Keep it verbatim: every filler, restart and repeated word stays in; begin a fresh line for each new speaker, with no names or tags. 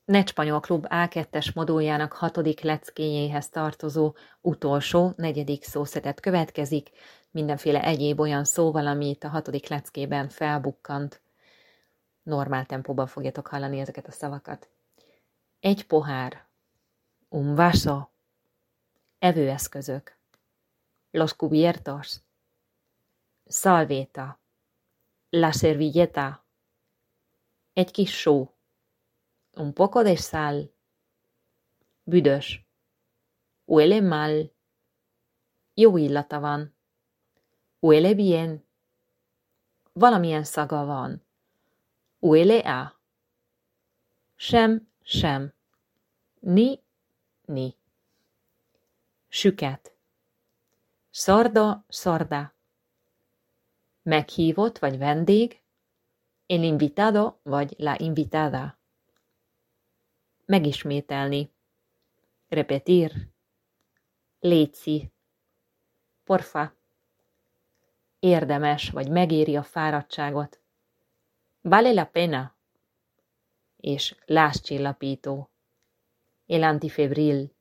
Netspanyol Klub á kettes moduljának hatodik leckéjéhez tartozó utolsó, negyedik szószetet következik, mindenféle egyéb olyan szóval, ami itt a hatodik leckében felbukkant. Normál tempóban fogjátok hallani ezeket a szavakat. Egy pohár, un vaso, evőeszközök, los cubiertos, salvéta, la servilleta, egy kis só, un poco de sal, büdös, huele mal, jó illata van, huele bien, valamilyen szaga van, huele a, sem, sem, ni, ni, süket, sordo, sorda, meghívott vagy vendég, el invitado vagy la invitada, megismételni, repetir, léci, porfa, érdemes vagy megéri a fáradtságot, vale la pena, és lázcsillapító, el antifebril,